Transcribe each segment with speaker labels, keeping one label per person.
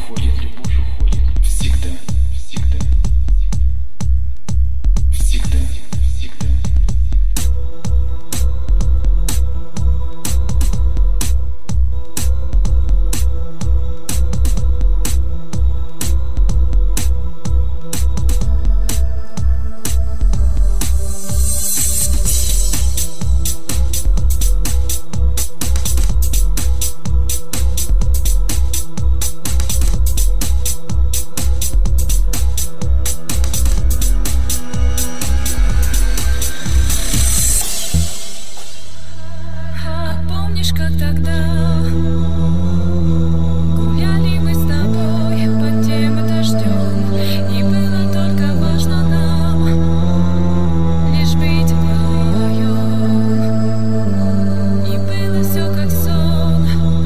Speaker 1: уходит, всегда, всегда, всегда, всегда.
Speaker 2: Как тогда гуляли мы с тобой под тем дождем, и было только важно нам лишь быть вдвоем, и было все как сон,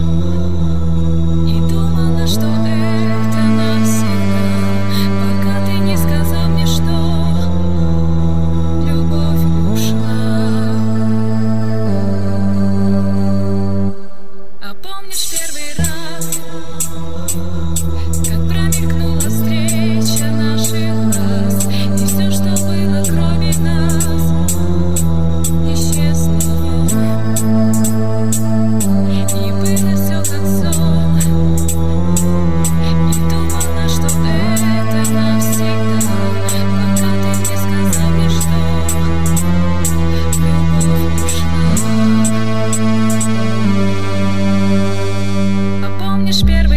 Speaker 2: и думала, что это навсегда, пока ты не сказал мне, что любовь ушла. Помнишь первый раз, как промелькнула встреча наших глаз, и все, что было кроме нас, исчезло, и было все как сон, и думала, что это навсегда, пока ты не сказал мне, что любовь ушла. Помнишь первый